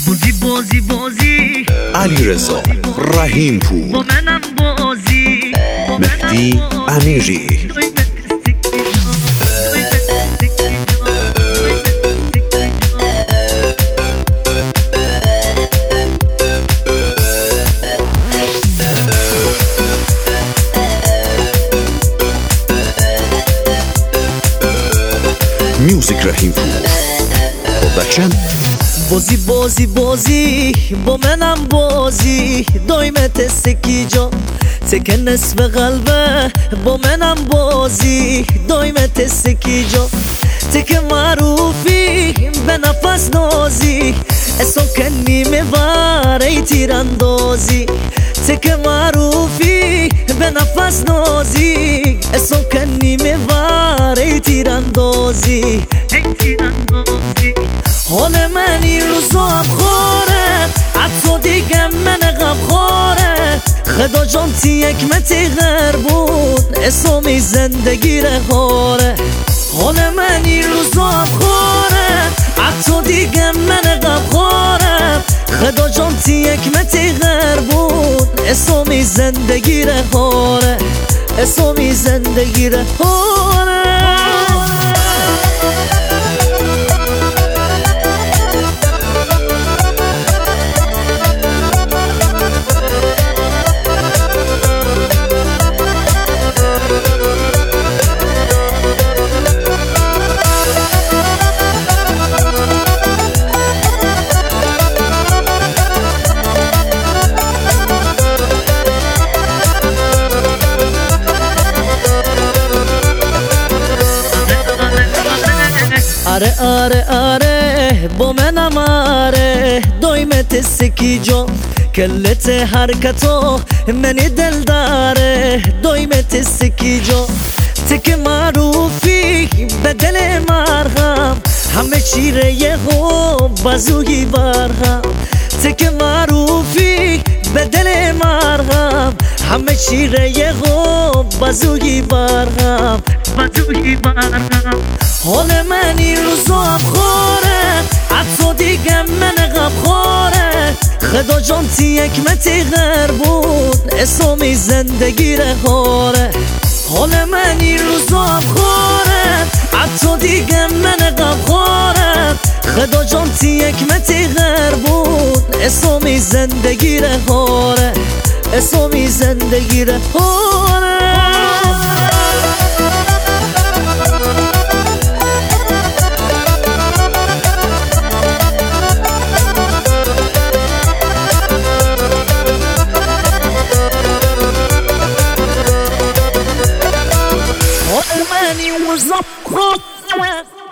بازی علیرضا رحیم پور، با منم بازی مهدی امیری. میوزیک رحیم پور پروداکشن. بازی با منم بازی دایمت سکی جا تکه نصف قلبه با منم بازی دایمت سکی جا تکه معروفی به نفس نازی اسو کنی میباره تیراندازی تکه معروفی به نفس نازی اسو کنی میباره تیراندازی حال من این روزا افخاره حتی دیگه من غمخواره خدا جان یک متی غر بود اسمی زندگی رهاره حال من این روزا افخاره حتی دیگه من غمخواره خدا جان یک متی غر بود اسمی زندگی رهاره اسمی زندگی رهاره. آره با منم آره دایمت سکی جا کلت حرکتو منی دل داره دایمت سکی جا تک معروفی به دل مرهم همه چیره یه خوب بازوگی برهم تک معروفی به دل مرهم همه چیره یه خوب بازوگی برهم حال من این روزا افخاره حتی دیگه من غمخواره خدا جان یک متی غر بود اسمی زندگی رهاره حال من این روزا افخاره حتی دیگه من غمخواره خدا جان یک متی غر بود اسمی زندگی رهاره اسمی زندگی رهاره. Money was up,